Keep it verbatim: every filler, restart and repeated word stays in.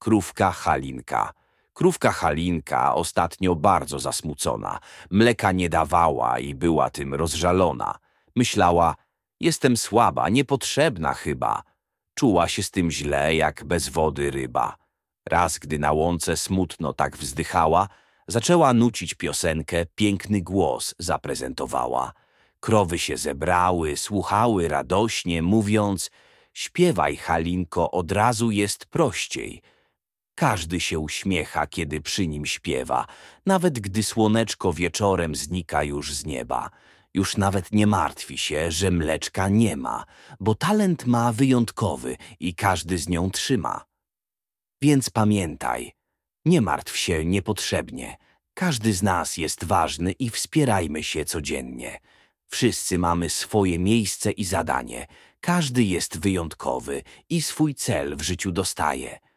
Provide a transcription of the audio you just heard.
Krówka Halinka. Krówka Halinka ostatnio bardzo zasmucona. Mleka nie dawała i była tym rozżalona. Myślała, jestem słaba, niepotrzebna chyba. Czuła się z tym źle, jak bez wody ryba. Raz, gdy na łące smutno tak wzdychała, zaczęła nucić piosenkę, piękny głos zaprezentowała. Krowy się zebrały, słuchały radośnie, mówiąc: śpiewaj, Halinko, od razu jest prościej. Każdy się uśmiecha, kiedy przy nim śpiewa, nawet gdy słoneczko wieczorem znika już z nieba. Już nawet nie martwi się, że mleczka nie ma, bo talent ma wyjątkowy i każdy z nią trzyma. Więc pamiętaj, nie martw się niepotrzebnie. Każdy z nas jest ważny i wspierajmy się codziennie. Wszyscy mamy swoje miejsce i zadanie. Każdy jest wyjątkowy i swój cel w życiu dostaje.